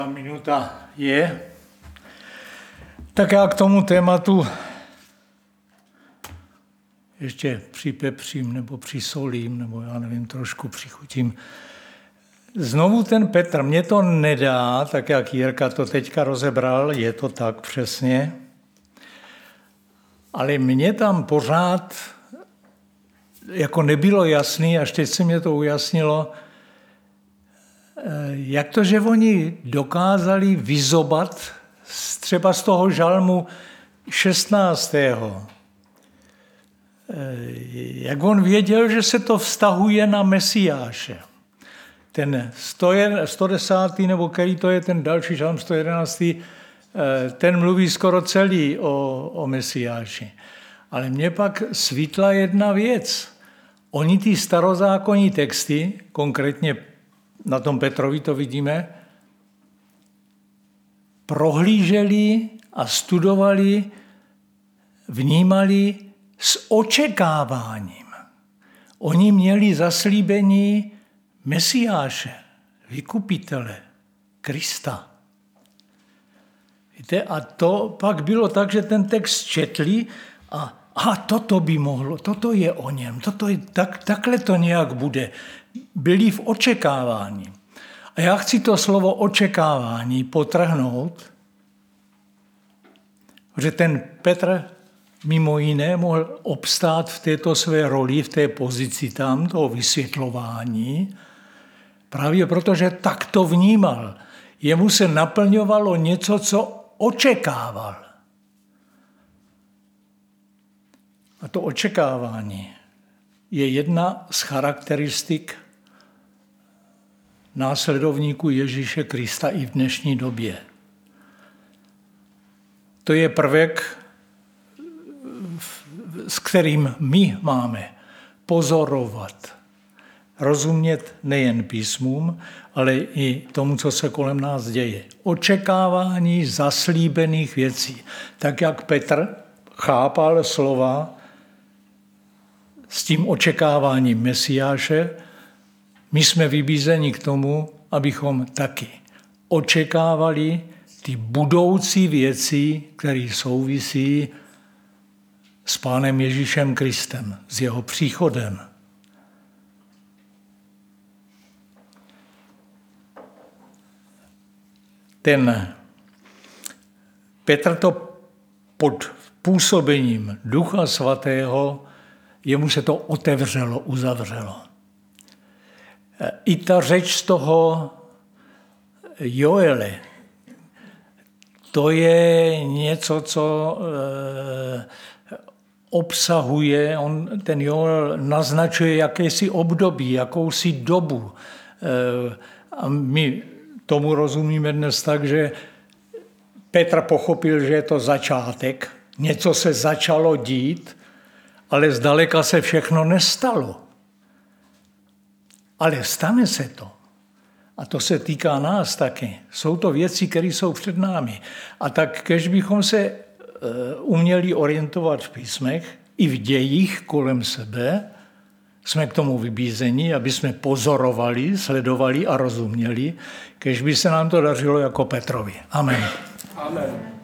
Minuta je. Tak já k tomu tématu ještě připepřím nebo přisolím, nebo já nevím, trošku přichutím. Znovu ten Petr, mě to nedá, tak jak Jirka to teďka rozebral, je to tak přesně, ale mě tam pořád jako nebylo jasný, až teď se mě to ujasnilo, jak to, že oni dokázali vyzobat třeba z toho žalmu 16. Jak on věděl, že se to vztahuje na Mesiáše. Ten 110. nebo který to je ten další žalm 111. Ten mluví skoro celý o Mesiáši. Ale mě pak svítla jedna věc. Oni ty starozákonní texty, konkrétně na tom Petrovi to vidíme, prohlíželi a studovali, vnímali s očekáváním. Oni měli zaslíbení Mesiáše, vykupitele, Krista. Víte, a to pak bylo tak, že ten text četli a toto by mohlo, toto je o něm, takhle to nějak bude. Byli v očekávání. A já chci to slovo očekávání potrhnout, že ten Petr mimo jiné mohl obstát v této své roli, v té pozici tam, toho vysvětlování, právě protože tak to vnímal. Jemu se naplňovalo něco, co očekával. A to očekávání je jedna z charakteristik následovníků Ježíše Krista i v dnešní době. To je prvek, s kterým my máme pozorovat, rozumět nejen písmům, ale i tomu, co se kolem nás děje. Očekávání zaslíbených věcí. Tak jak Petr chápal slova s tím očekáváním Mesiáše, my jsme vybízeni k tomu, abychom taky očekávali ty budoucí věci, které souvisí s Pánem Ježíšem Kristem, s jeho příchodem. Ten Petr to pod působením Ducha Svatého, jemu se to otevřelo, uzavřelo. I ta řeč z toho Joele, to je něco, co obsahuje, ten Joel naznačuje jakési období, jakousi dobu. A my tomu rozumíme dnes tak, že Petr pochopil, že je to začátek, něco se začalo dít, ale zdaleka se všechno nestalo. Ale stane se to. A to se týká nás taky. Jsou to věci, které jsou před námi. A tak, kež bychom se uměli orientovat v písmech i v dějích kolem sebe, jsme k tomu vybízeni, aby jsme pozorovali, sledovali a rozuměli, kež by se nám to dařilo jako Petrovi. Amen. Amen.